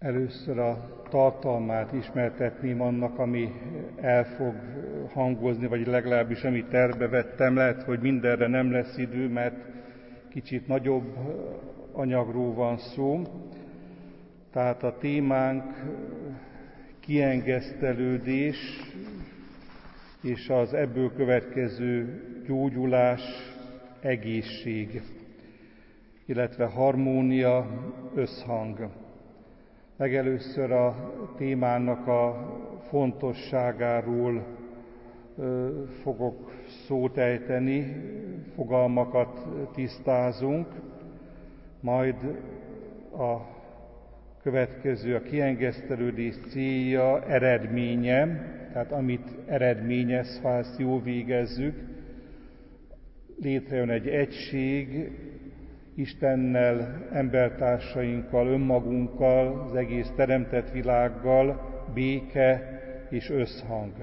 Először a tartalmát ismertetném annak, ami el fog hangozni, vagy legalábbis amit tervbe vettem. Lehet, hogy mindenre nem lesz idő, mert kicsit nagyobb anyagról van szó. Tehát a témánk kiengesztelődés és az ebből következő gyógyulás, egészség, illetve harmónia, összhang. Legelőször a témának a fontosságáról fogok szót ejteni, fogalmakat tisztázunk, majd a következő, a kiengesztelődés célja, eredménye, tehát amit eredményez, ha ezt jól végezzük, létrejön egy egység, Istennel, embertársainkkal, önmagunkkal, az egész teremtett világgal, béke és összhang.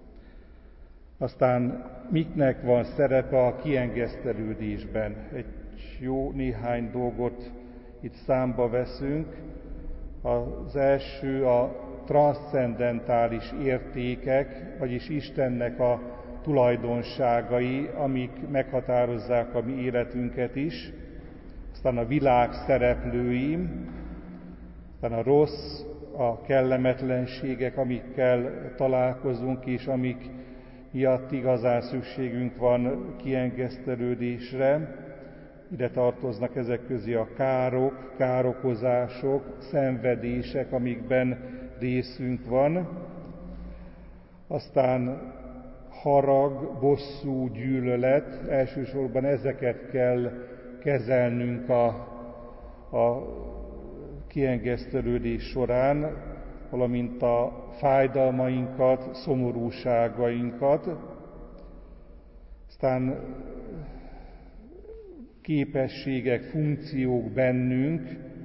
Aztán miknek van szerepe a kiengesztelődésben? Egy jó néhány dolgot itt számba veszünk. Az első a transzcendentális értékek, vagyis Istennek a tulajdonságai, amik meghatározzák a mi életünket is. Aztán a világ szereplői, aztán a rossz, a kellemetlenségek, amikkel találkozunk, és amik miatt igazán szükségünk van kiengesztelődésre. Ide tartoznak ezek közé a károk, károkozások, szenvedések, amikben részünk van. Aztán harag, bosszú, gyűlölet, elsősorban ezeket kell kezelnünk a kiengesztelődés során, valamint a fájdalmainkat, szomorúságainkat. Aztán képességek, funkciók bennünk.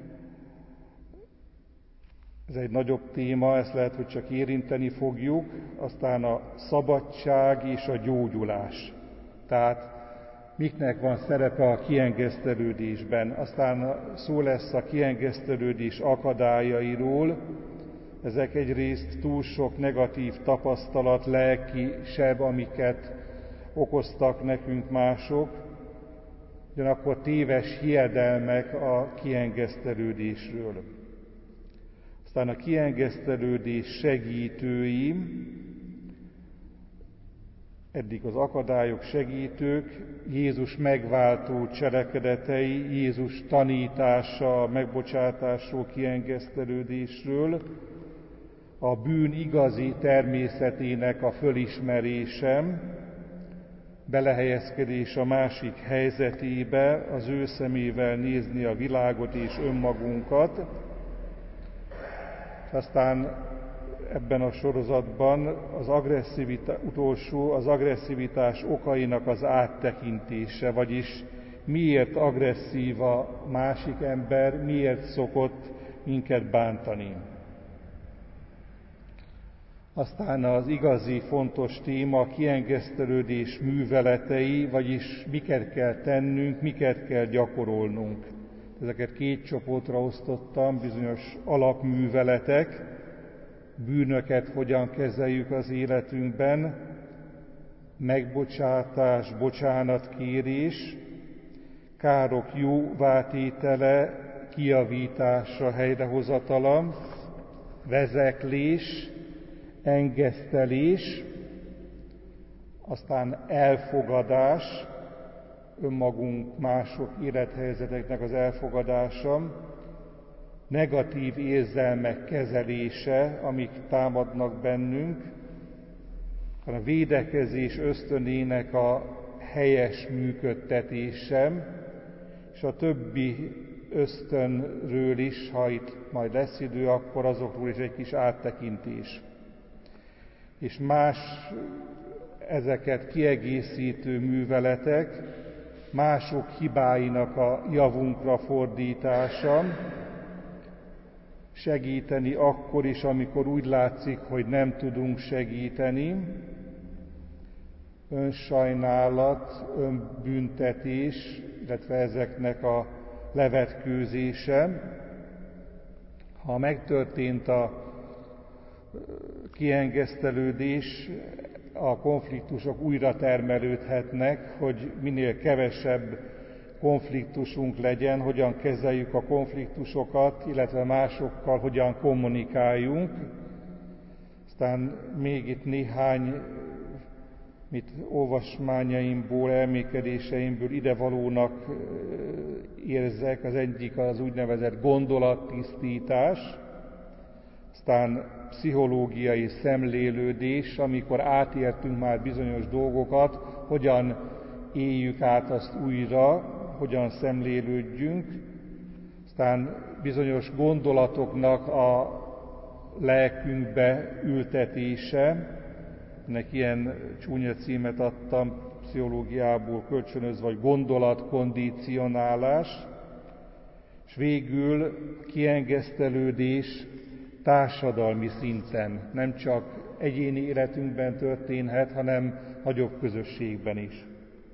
Ez egy nagyobb téma, ezt lehet, hogy csak érinteni fogjuk. Aztán a szabadság és a gyógyulás. Tehát miknek van szerepe a kiengesztelődésben. Aztán szó lesz a kiengesztelődés akadályairól. Ezek egyrészt túl sok negatív tapasztalat, lelki seb, amiket okoztak nekünk mások, ugyanakkor téves hiedelmek a kiengesztelődésről. Aztán a kiengesztelődés segítői, eddig az akadályok, segítők, Jézus megváltó cselekedetei, Jézus tanítása a megbocsátásról, kiengesztelődésről, a bűn igazi természetének a fölismerése, belehelyezkedés a másik helyzetébe, az ő szemével nézni a világot és önmagunkat. Aztán ebben a sorozatban az agresszivitás okainak az áttekintése, vagyis miért agresszív a másik ember, miért szokott minket bántani. Aztán az igazi fontos téma a kiengesztelődés műveletei, vagyis miket kell tennünk, miket kell gyakorolnunk. Ezeket két csoportra osztottam, bizonyos alapműveletek, bűnöket hogyan kezeljük az életünkben, megbocsátás, bocsánatkérés, károk jóvátétele, kijavítása, helyrehozatala, vezeklés, engesztelés, aztán elfogadás, önmagunk, mások élethelyzeteknek az elfogadása, negatív érzelmek kezelése, amik támadnak bennünk, a védekezés ösztönének a helyes működtetése, és a többi ösztönről is, ha itt majd lesz idő, akkor azokról is egy kis áttekintés. És más ezeket kiegészítő műveletek, mások hibáinak a javunkra fordítása, segíteni akkor is, amikor úgy látszik, hogy nem tudunk segíteni, önsajnálat, önbüntetés, illetve ezeknek a levetkőzése, Ha megtörtént a kiengesztelődés, a konfliktusok újra termelődhetnek, hogy minél kevesebb konfliktusunk legyen, hogyan kezeljük a konfliktusokat, illetve másokkal hogyan kommunikáljunk. Aztán még itt néhány olvasmányaimból, elmékedéseimből idevalónak érzek. Az egyik az úgynevezett gondolattisztítás, aztán pszichológiai szemlélődés, amikor átértünk már bizonyos dolgokat, hogyan éljük át azt újra, hogyan szemlélődjünk, aztán bizonyos gondolatoknak a lelkünkbe ültetése, ennek ilyen csúnya címet adtam, pszichológiából kölcsönözve, vagy gondolatkondicionálás, és végül kiengesztelődés társadalmi szinten, nem csak egyéni életünkben történhet, hanem nagyobb közösségben is.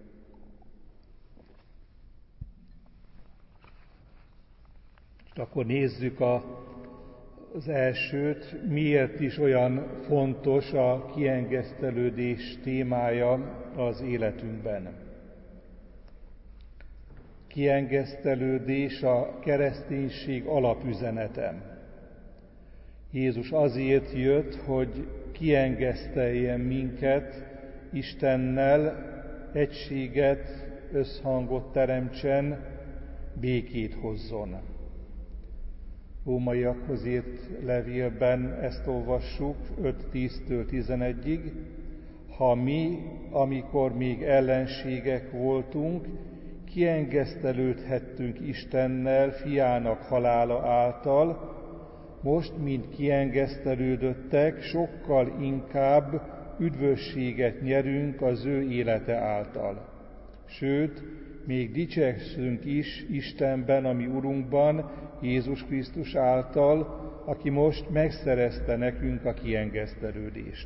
És akkor nézzük az elsőt, miért is olyan fontos a kiengesztelődés témája az életünkben. Kiengesztelődés a kereszténység alapüzenete. Jézus azért jött, hogy kiengeszteljen minket Istennel, egységet, összhangot teremtsen, békét hozzon. Rómaiakhoz írt levélben ezt olvassuk, 5:10-től 11-ig. Ha mi, amikor még ellenségek voltunk, kiengesztelődhettünk Istennel, fiának halála által, most, mint kiengesztelődöttek, sokkal inkább üdvösséget nyerünk az ő élete által. Sőt, még dicsekszünk is Istenben, a mi Urunkban, Jézus Krisztus által, aki most megszerezte nekünk a kiengesztelődést.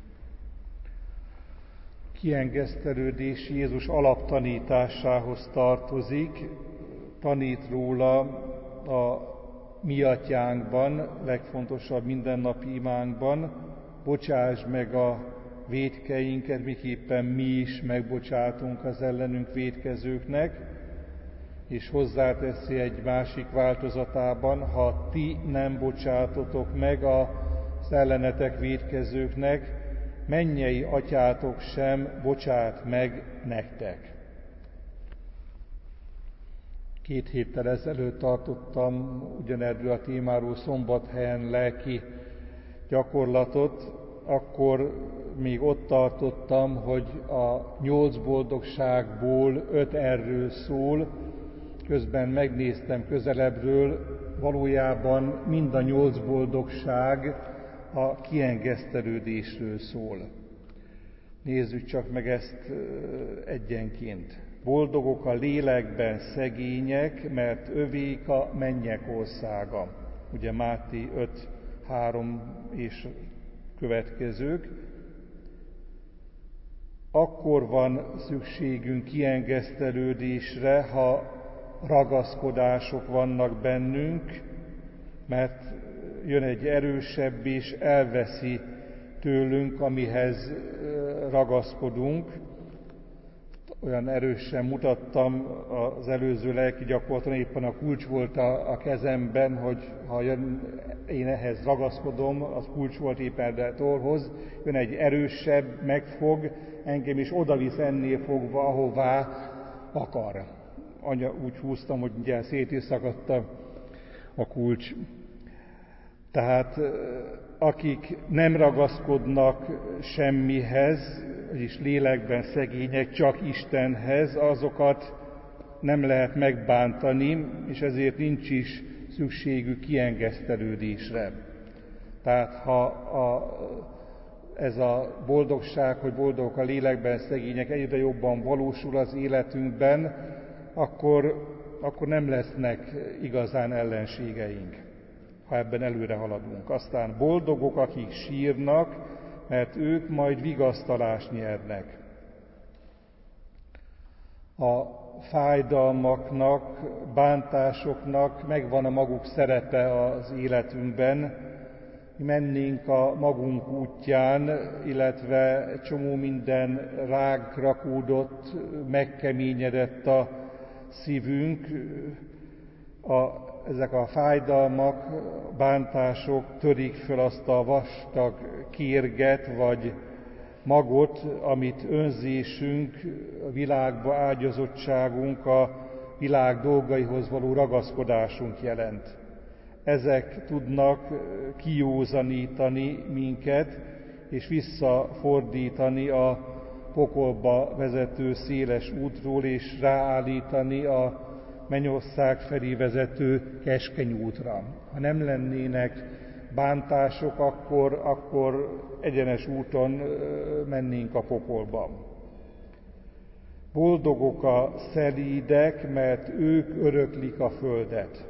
Kiengesztelődés Jézus alaptanításához tartozik, tanít róla a mi atyánkban, legfontosabb mindennapi imánkban, bocsásd meg a vétkeinket, miképpen mi is megbocsátunk az ellenünk vétkezőknek, és hozzáteszi egy másik változatában, ha ti nem bocsátotok meg az ellenetek vétkezőknek, mennyei atyátok sem bocsát meg nektek. 2 héttel ezelőtt tartottam ugyanerről a témáról Szombathelyen lelki gyakorlatot, akkor még ott tartottam, hogy a 8 boldogságból 5 erről szól, közben megnéztem közelebbről, valójában mind a 8 boldogság a kiengesztelődésről szól. Nézzük csak meg ezt egyenként. Boldogok a lélekben szegények, mert övék a mennyek országa. Ugye Máté 5:3 és következők. Akkor van szükségünk kiengesztelődésre, ha ragaszkodások vannak bennünk, mert jön egy erősebb és elveszi tőlünk, amihez ragaszkodunk. Olyan erősen mutattam az előző lelki gyakorlaton, éppen a kulcs volt a kezemben, hogy ha én ehhez ragaszkodom, az kulcs volt éppen a torhoz, jön egy erősebb, megfog, engem is odavisz ennél fogva, ahová akar. Anya, úgy húztam, hogy ugye szét is szakadt a kulcs. Tehát akik nem ragaszkodnak semmihez, vagyis lélekben szegények, csak Istenhez, azokat nem lehet megbántani, és ezért nincs is szükségük kiengesztelődésre. Tehát ha ez a boldogság, hogy boldogok a lélekben szegények egyre jobban valósul az életünkben, akkor nem lesznek igazán ellenségeink, ha ebben előre haladunk. Aztán boldogok, akik sírnak, mert ők majd vigasztalást nyernek. A fájdalmaknak, bántásoknak megvan a maguk szerepe az életünkben. Mi mennénk a magunk útján, illetve csomó minden ránk rakódott, megkeményedett a szívünk. Ezek a fájdalmak, bántások törik föl azt a vastag kérget vagy magot, amit önzésünk, a világba ágyazottságunk, a világ dolgaihoz való ragaszkodásunk jelent. Ezek tudnak kijózanítani minket, és visszafordítani a pokolba vezető széles útról, és ráállítani a mennyország felé vezető keskeny útra. Ha nem lennének bántások, akkor egyenes úton mennénk a pokolba. Boldogok a szelídek, mert ők öröklik a földet.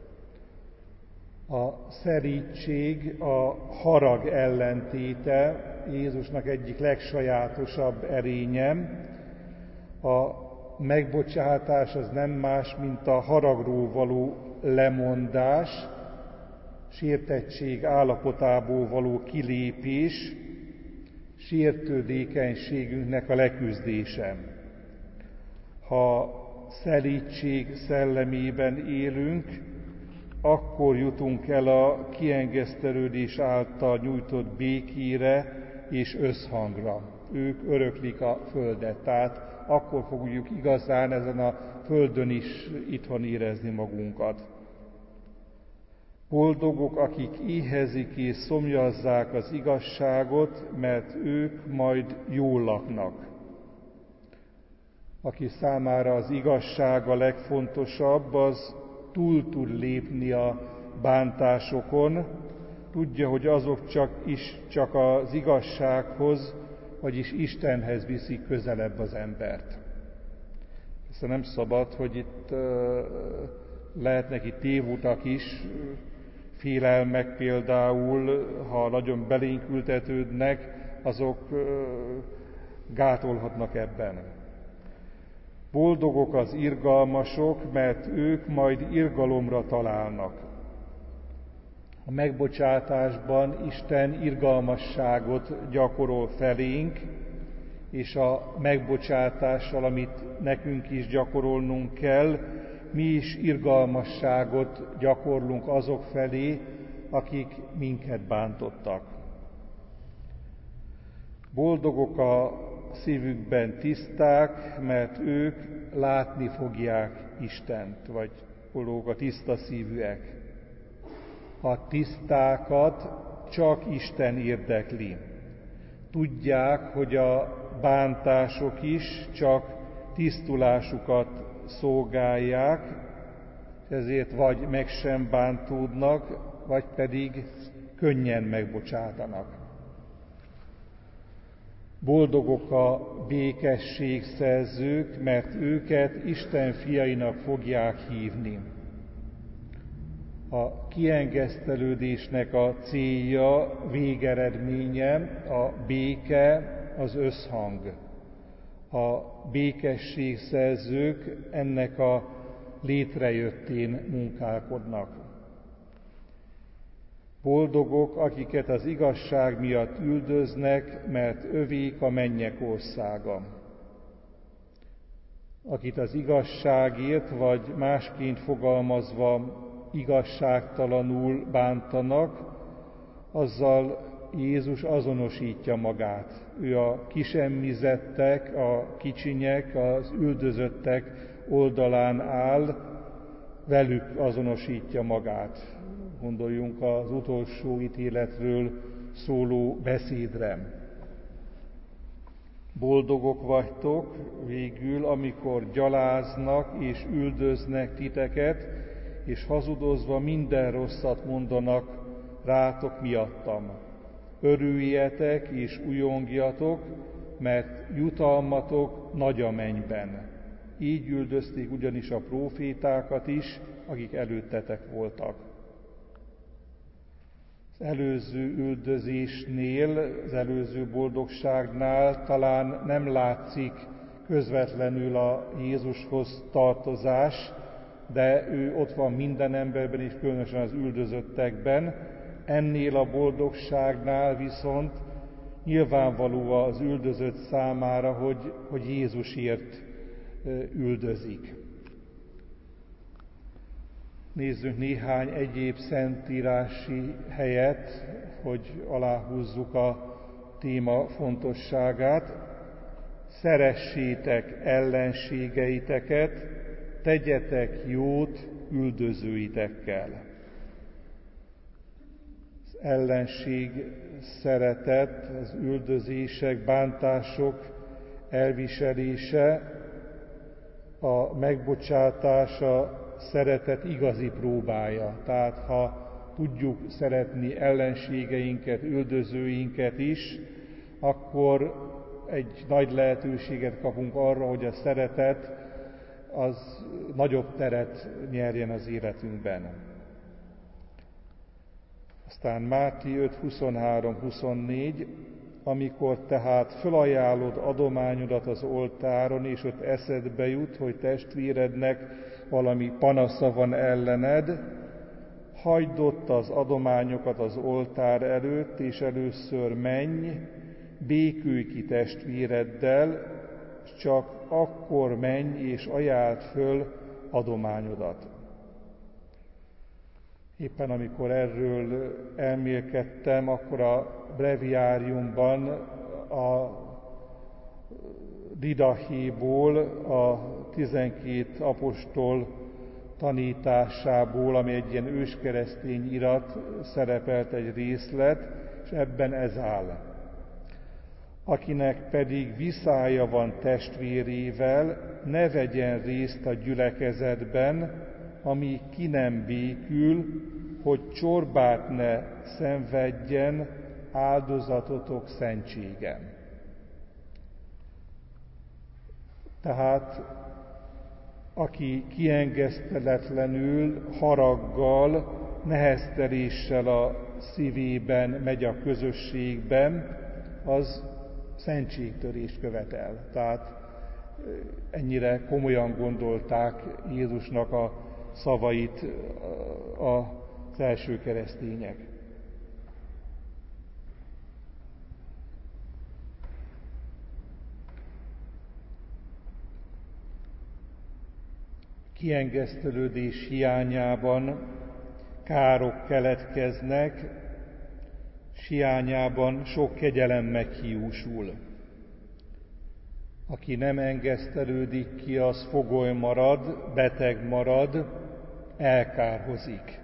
A szelídség a harag ellentéte, Jézusnak egyik legsajátosabb erénye. A megbocsátás az nem más, mint a haragról való lemondás, sértettség állapotából való kilépés, sértődékenységünknek a leküzdése. Ha szelídség szellemében élünk, akkor jutunk el a kiengesztelődés által nyújtott békére és összhangra. Ők öröklik a földet, tehát akkor fogjuk igazán ezen a földön is itthon érezni magunkat. Boldogok, akik éhezik és szomjazzák az igazságot, mert ők majd jól laknak. Aki számára az igazság a legfontosabb, az túl tud lépni a bántásokon, tudja, hogy azok csak az igazsághoz, vagyis Istenhez viszik közelebb az embert. Persze nem szabad, hogy itt lehetnek itt tévutak is, félelmek például, ha nagyon belénk ültetődnek, azok gátolhatnak ebben. Boldogok az irgalmasok, mert ők majd irgalomra találnak. A megbocsátásban Isten irgalmasságot gyakorol felénk, és a megbocsátással, amit nekünk is gyakorolnunk kell, mi is irgalmasságot gyakorlunk azok felé, akik minket bántottak. Boldogok a szívükben tiszták, mert ők látni fogják Istent, vagy boldogok a tiszta szívűek. A tisztákat csak Isten érdekli. Tudják, hogy a bántások is csak tisztulásukat szolgálják, ezért vagy meg sem bántódnak, vagy pedig könnyen megbocsátanak. Boldogok a békességszerzők, mert őket Isten fiainak fogják hívni. A kiengesztelődésnek a célja, végeredménye a béke, az összhang. A békességszerzők ennek a létrejöttén munkálkodnak. Boldogok, akiket az igazság miatt üldöznek, mert övék a mennyek országa. Akit az igazságért, vagy másként fogalmazva igazságtalanul bántanak, azzal Jézus azonosítja magát. Ő a kisemmizettek, a kicsinyek, az üldözöttek oldalán áll, velük azonosítja magát. Gondoljunk az utolsó ítéletről szóló beszédre. Boldogok vagytok végül, amikor gyaláznak és üldöznek titeket, és hazudozva minden rosszat mondanak rátok miattam. Örüljetek és ujjongjatok, mert jutalmatok nagy a mennyben. Így üldözték ugyanis a prófétákat is, akik előttetek voltak. Az előző üldözésnél, az előző boldogságnál talán nem látszik közvetlenül a Jézushoz tartozás, de ő ott van minden emberben, és különösen az üldözöttekben. Ennél a boldogságnál viszont nyilvánvaló az üldözött számára, hogy Jézusért üldözik. Nézzünk néhány egyéb szentírási helyet, hogy aláhúzzuk a téma fontosságát. Szeressétek ellenségeiteket, tegyetek jót üldözőitekkel. Az ellenség szeretet, az üldözések, bántások elviselése, a megbocsátás a szeretet igazi próbája. Tehát ha tudjuk szeretni ellenségeinket, üldözőinket is, akkor egy nagy lehetőséget kapunk arra, hogy a szeretet az nagyobb teret nyerjen az életünkben. Aztán Máté 5:23-24, amikor tehát fölajánlod adományodat az oltáron, és ott eszedbe jut, hogy testvérednek valami panasza van ellened, hagyd ott az adományokat az oltár előtt, és először menj, békülj ki testvéreddel, csak akkor menj és ajáld föl adományodat. Éppen amikor erről elmélkedtem, akkor a breviáriumban a Didahéból, a 12 apostol tanításából, ami egy ilyen őskeresztény irat, szerepelt egy részlet, és ebben ez áll. Akinek pedig viszája van testvérével, ne vegyen részt a gyülekezetben, ami ki nem békül, hogy csorbát ne szenvedjen áldozatotok szentsége. Tehát aki kiengeszteletlenül, haraggal, nehezteléssel a szívében megy a közösségben, az szentségtörést követel. Tehát ennyire komolyan gondolták Jézusnak a szavait az első keresztények. Kiengesztelődés hiányában károk keletkeznek, s hiányában sok kegyelem meghiúsul. Aki nem engesztelődik ki, az fogoly marad, beteg marad, elkárhozik.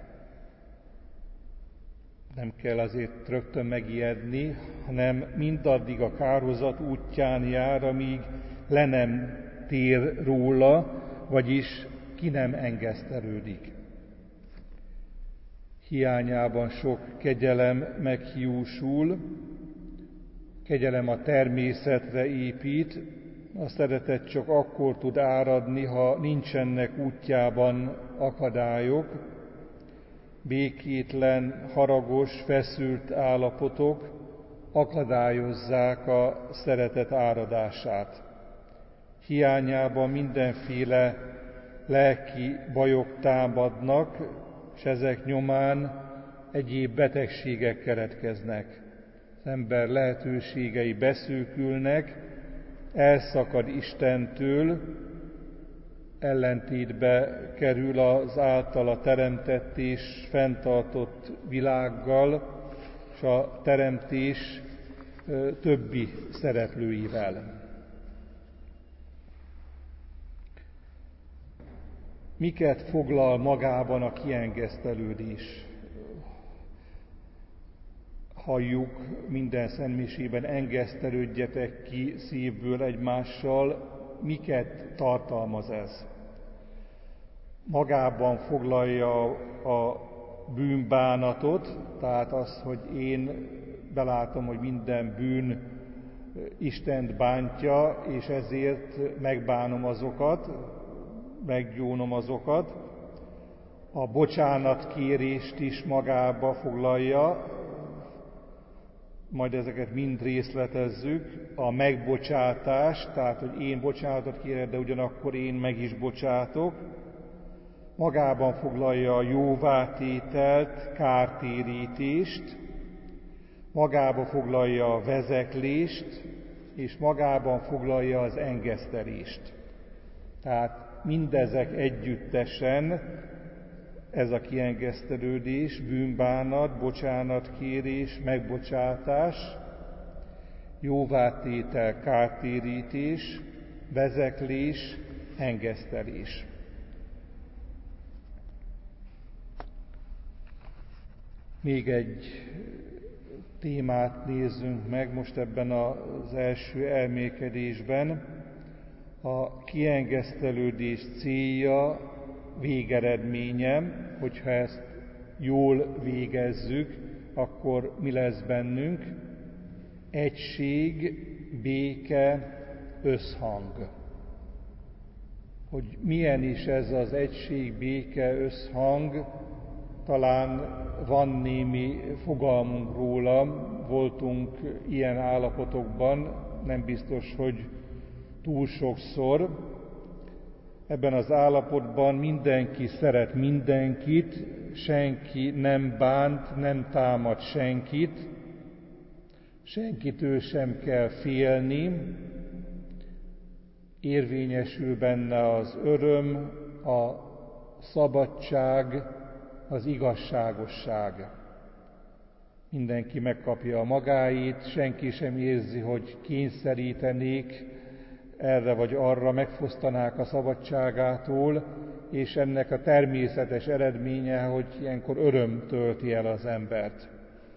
Nem kell azért rögtön megijedni, hanem mindaddig a kárhozat útján jár, amíg le nem tér róla, vagyis ki nem engesztelődik. Hiányában sok kegyelem meghiúsul, kegyelem a természetre épít, a szeretet csak akkor tud áradni, ha nincsenek útjában akadályok, békétlen, haragos, feszült állapotok akadályozzák a szeretet áradását. Hiányában mindenféle lelki bajok támadnak, és ezek nyomán egyéb betegségek keletkeznek. Az ember lehetőségei beszűkülnek, elszakad Istentől, ellentétbe kerül az általa teremtett és fenntartott világgal, és a teremtés többi szereplőivel. Miket foglal magában a kiengesztelődés? Halljuk minden szentmisében, engesztelődjetek ki szívből egymással. Miket tartalmaz ez? Magában foglalja a bűnbánatot, tehát az, hogy én belátom, hogy minden bűn Istent bántja, és ezért megbánom azokat, meggyónom azokat. A bocsánatkérést is magába foglalja, majd ezeket mind részletezzük, a megbocsátás, tehát, hogy én bocsánatot kérek, de ugyanakkor én meg is bocsátok, magában foglalja a jóvátételt, kártérítést, magába foglalja a vezeklést, és magában foglalja az engesztelést. Tehát mindezek együttesen, ez a kiengesztelődés, bűnbánat, bocsánatkérés, megbocsátás, jóvátétel, kártérítés, vezeklés, engesztelés. Még egy témát nézzünk meg most ebben az első elmélkedésben. A kiengesztelődés célja, végeredménye, hogyha ezt jól végezzük, akkor mi lesz bennünk? Egység, béke, összhang. Hogy milyen is ez az egység, béke, összhang, talán van némi fogalmunk róla, voltunk ilyen állapotokban, nem biztos, hogy túl sokszor. Ebben az állapotban mindenki szeret mindenkit, senki nem bánt, nem támad senkit, senkitől sem kell félni, érvényesül benne az öröm, a szabadság, az igazságosság. Mindenki megkapja a magáit, senki sem érzi, hogy kényszerítenék erre vagy arra, megfosztanák a szabadságától, és ennek a természetes eredménye, hogy ilyenkor öröm tölti el az embert.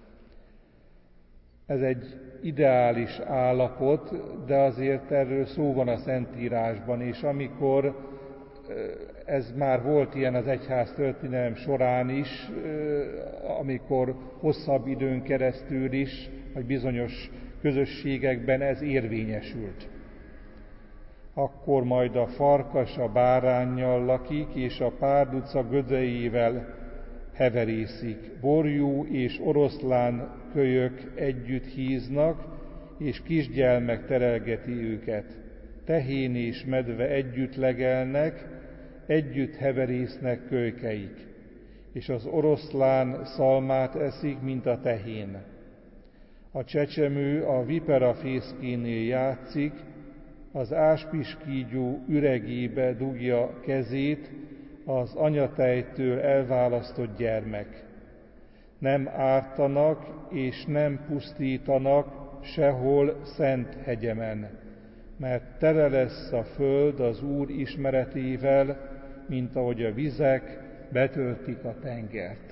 Ez egy ideális állapot, de azért erről szó van a Szentírásban, és amikor ez már volt ilyen az egyház történelem során is, amikor hosszabb időn keresztül is, vagy bizonyos közösségekben ez érvényesült. Akkor majd a farkas a báránnyal lakik, és a párduca gödreivel heverészik. Borjú és oroszlán kölyök együtt híznak, és kisgyermek terelgeti őket. Tehén és medve együtt legelnek, együtt heverésznek kölykeik, és az oroszlán szalmát eszik, mint a tehén. A csecsemő a vipera fészkénél játszik, az áspiskígyó üregébe dugja kezét, az anyatejtől elválasztott gyermek. Nem ártanak és nem pusztítanak sehol szent hegyemen, mert tele lesz a föld az Úr ismeretével, mint ahogy a vizek betöltik a tengert.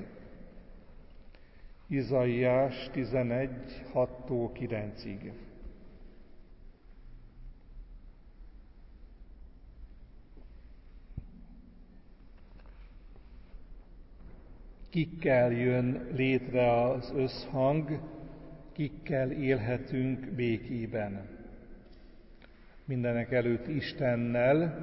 Izaiás 11, 6-9-ig. Kikkel jön létre az összhang, kikkel élhetünk békében. Mindenek előtt Istennel,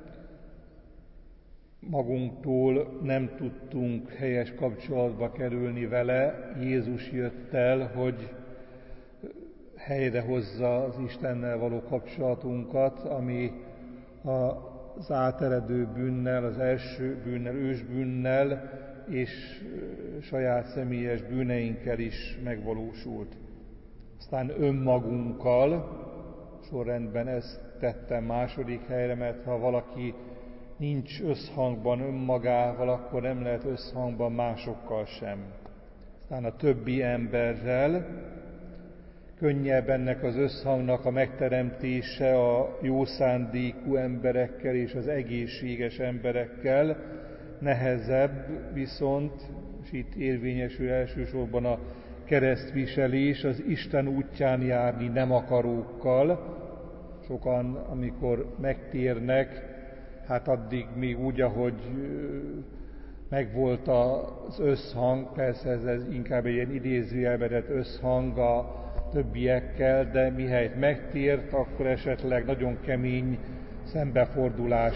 magunktól nem tudtunk helyes kapcsolatba kerülni vele, Jézus jött el, hogy helyrehozza az Istennel való kapcsolatunkat, ami az áteredő bűnnel, az első bűnnel, ősbűnnel és saját személyes bűneinkkel is megvalósult. Aztán önmagunkkal, sorrendben ezt tettem második helyre, mert ha valaki nincs összhangban önmagával, akkor nem lehet összhangban másokkal sem. Aztán a többi emberrel, könnyebb ennek az összhangnak a megteremtése a jó szándékú emberekkel és az egészséges emberekkel, nehezebb viszont, és itt érvényesül elsősorban a keresztviselés, az Isten útján járni nem akarókkal. Sokan, amikor megtérnek, hát addig még úgy, ahogy megvolt az összhang, persze ez inkább egy ilyen idézőjelbe tett összhang a többiekkel, de mihelyt megtért, akkor esetleg nagyon kemény szembefordulás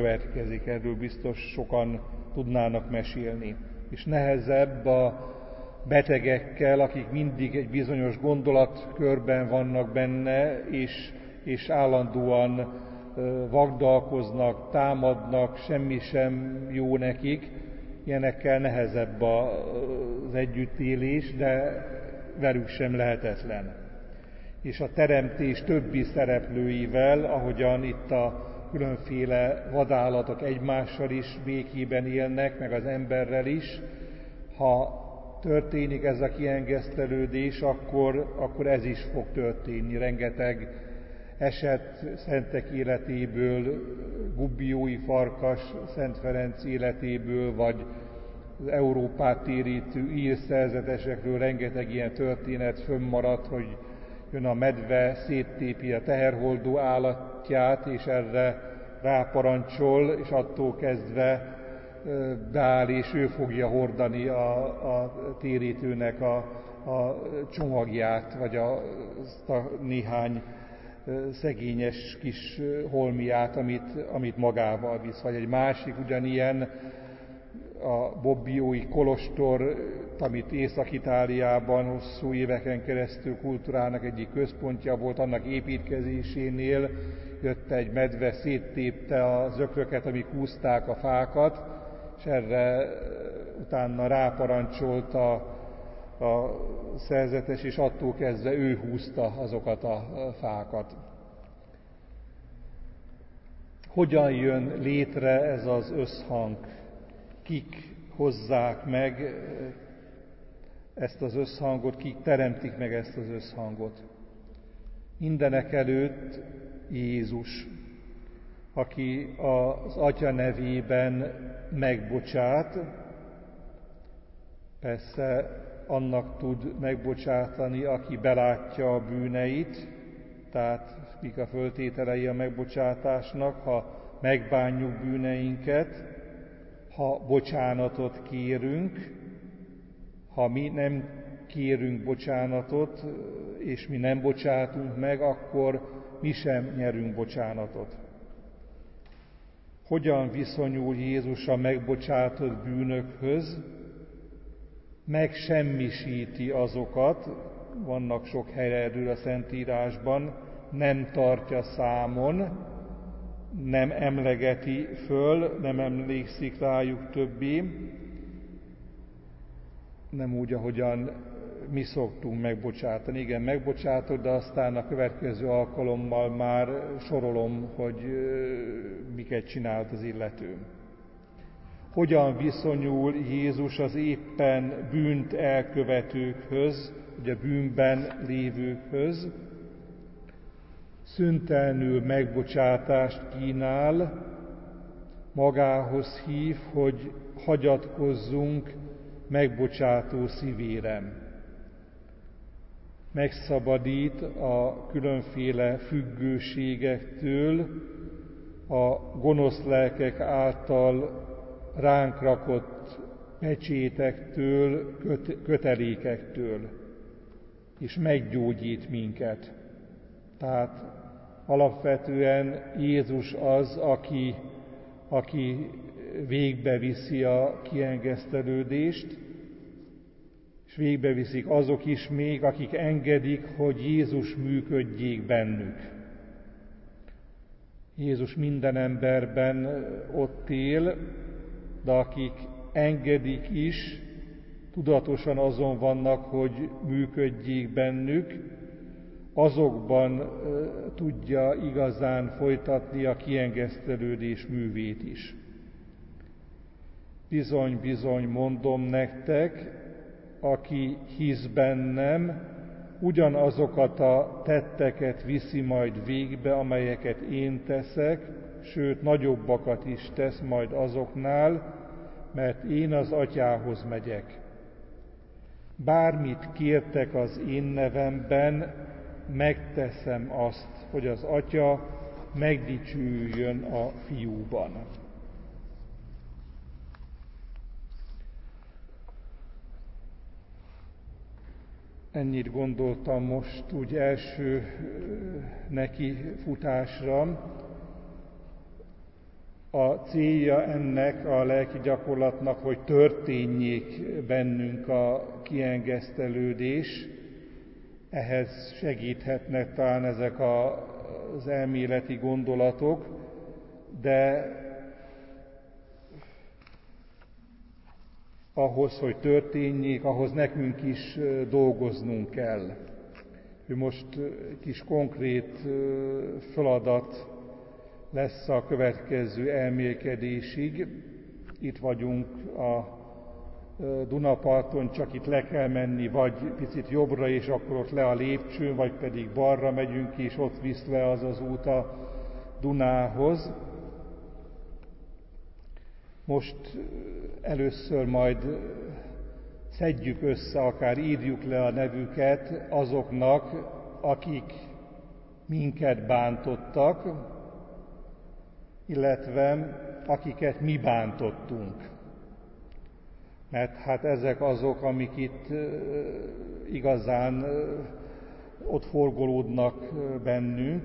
következik. Erről biztos sokan tudnának mesélni. És nehezebb betegekkel, akik mindig egy bizonyos gondolatkörben vannak benne, és állandóan vagdalkoznak, támadnak, semmi sem jó nekik. Ilyenekkel nehezebb az együttélés, de velük sem lehetetlen. És a teremtés többi szereplőivel, ahogyan itt a különféle vadállatok egymással is békében élnek, meg az emberrel is, ha történik ez a kiengesztelődés, akkor ez is fog történni. Rengeteg eset szentek életéből, Gubbiói Farkas, Szent Ferenc életéből, vagy az Európát térítő ír szerzetesekről rengeteg ilyen történet fönnmaradt, hogy jön a medve, széttépi a teherhordó állatját, és erre ráparancsol, és attól kezdve beáll, és ő fogja hordani a térítőnek a csomagját, vagy azt a néhány szegényes kis holmiát, amit magával visz. Vagy egy másik ugyanilyen, a Bobbiói kolostor, amit Észak-Itáliában hosszú éveken keresztül kultúrának egyik központja volt, annak építkezésénél jött egy medve, széttépte a zökröket, amik húzták a fákat, és erre utána ráparancsolt a szerzetes, és attól kezdve ő húzta azokat a fákat. Hogyan jön létre ez az összhang? Kik hozzák meg ezt az összhangot, kik teremtik meg ezt az összhangot? Mindenek előtt Jézus, aki az Atya nevében megbocsát, persze annak tud megbocsátani, aki belátja a bűneit, tehát mik a föltételei a megbocsátásnak, ha megbánjuk bűneinket, ha bocsánatot kérünk, ha mi nem kérünk bocsánatot, és mi nem bocsátunk meg, akkor mi sem nyerünk bocsánatot. Hogyan viszonyul Jézus a megbocsátott bűnökhöz? Megsemmisíti azokat, vannak sok helye erről a Szentírásban, nem tartja számon, nem emlegeti föl, nem emlékszik rájuk többé, nem úgy, ahogyan mi szoktunk megbocsátani. Igen, megbocsátok, de aztán a következő alkalommal már sorolom, hogy miket csinált az illető. Hogyan viszonyul Jézus az éppen bűnt elkövetőkhöz, vagy a bűnben lévőkhöz? Szüntelenül megbocsátást kínál, magához hív, hogy hagyatkozzunk megbocsátó szívére. Megszabadít a különféle függőségektől, a gonosz lelkek által ránk rakott pecsétektől, kötelékektől, és meggyógyít minket. Tehát alapvetően Jézus az, aki végbeviszi a kiengesztelődést, és végbeviszik azok is még, akik engedik, hogy Jézus működjék bennük. Jézus minden emberben ott él, de akik engedik is, tudatosan azon vannak, hogy működjék bennük, azokban tudja igazán folytatni a kiengesztelődés művét is. Bizony, bizony, mondom nektek, aki hisz bennem, ugyanazokat a tetteket viszi majd végbe, amelyeket én teszek, sőt, nagyobbakat is tesz majd azoknál, mert én az Atyához megyek. Bármit kértek az én nevemben, megteszem azt, hogy az Atya megdicsüljön a Fiúban. Ennyit gondoltam most úgy első neki futásra. A célja ennek a lelki gyakorlatnak, hogy történjék bennünk a kiengesztelődés. Ehhez segíthetnek talán ezek az elméleti gondolatok, de ahhoz, hogy történjék, ahhoz nekünk is dolgoznunk kell. Most kis konkrét feladat lesz a következő elmélkedésig. Itt vagyunk a Dunaparton, csak itt le kell menni, vagy picit jobbra, és akkor ott le a lépcsőn, vagy pedig balra megyünk, és ott visz le az út a Dunához. Most először majd szedjük össze, akár írjuk le a nevüket azoknak, akik minket bántottak, illetve akiket mi bántottunk. Mert hát ezek azok, amik itt igazán ott forgolódnak bennünk,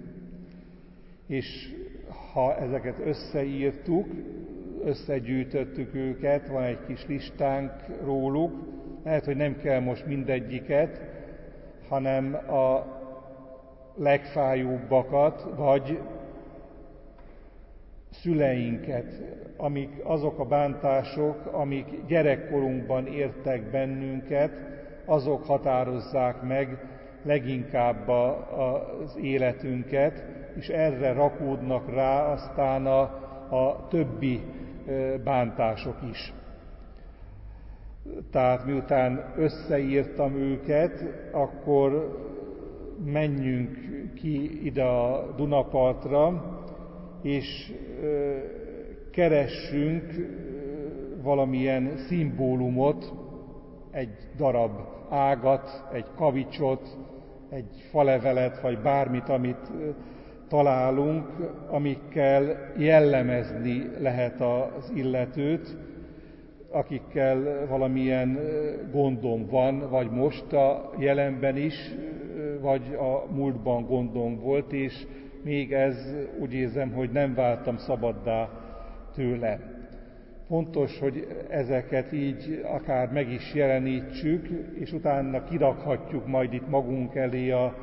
és ha ezeket összeírtuk, összegyűjtöttük őket, van egy kis listánk róluk, lehet, hogy nem kell most mindegyiket, hanem a legfájóbbakat, vagy szüleinket, azok a bántások, amik gyerekkorunkban értek bennünket, azok határozzák meg leginkább az életünket, és erre rakódnak rá aztán a többi bántások is. Tehát miután összeírtam őket, akkor menjünk ki ide a Dunapartra, és keressünk valamilyen szimbólumot, egy darab ágat, egy kavicsot, egy falevelet, vagy bármit, amit találunk, amikkel jellemezni lehet az illetőt, akikkel valamilyen gondom van, vagy most a jelenben is, vagy a múltban gondom volt, és még ez úgy érzem, hogy nem váltam szabaddá tőle. Fontos, hogy ezeket így akár meg is jelenítsük, és utána kirakhatjuk majd itt magunk elé a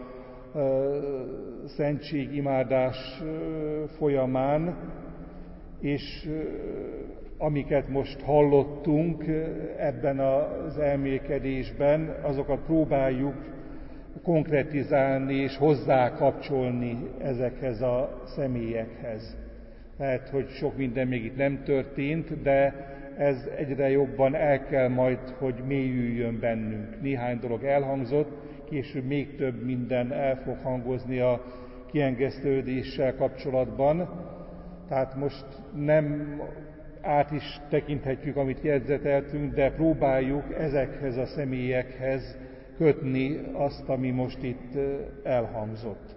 szentségimádás folyamán, és amiket most hallottunk ebben az elmélkedésben, azokat próbáljuk konkretizálni és hozzákapcsolni ezekhez a személyekhez. Lehet, hogy sok minden még itt nem történt, de ez egyre jobban el kell majd, hogy mélyüljön bennünk. Néhány dolog elhangzott, később még több minden el fog hangozni a kiengesztődéssel kapcsolatban. Tehát most nem át is tekinthetjük, amit jegyzeteltünk, de próbáljuk ezekhez a személyekhez kötni azt, ami most itt elhangzott.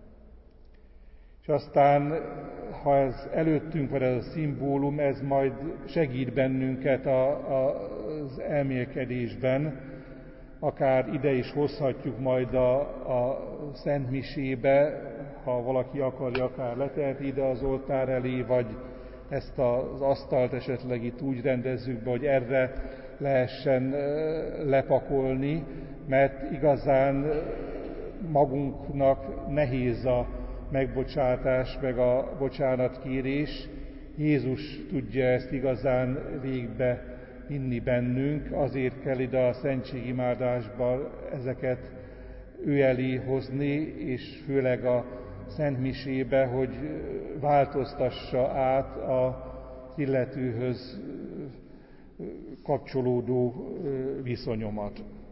És aztán, ha ez előttünk van, ez a szimbólum, ez majd segít bennünket az elmélkedésben, akár ide is hozhatjuk majd a Szent Misébe, ha valaki akarja, akár leteheti ide az oltár elé, vagy ezt az asztalt esetleg itt úgy rendezzük be, hogy erre lehessen lepakolni, mert igazán magunknak nehéz a megbocsátás, meg a bocsánatkérés. Jézus tudja ezt igazán végbe vinni bennünk, azért kell ide a szentségimádásba ezeket ő elé hozni, és főleg a Szent Misébe, hogy változtassa át az illetőhöz kapcsolódó viszonyomat.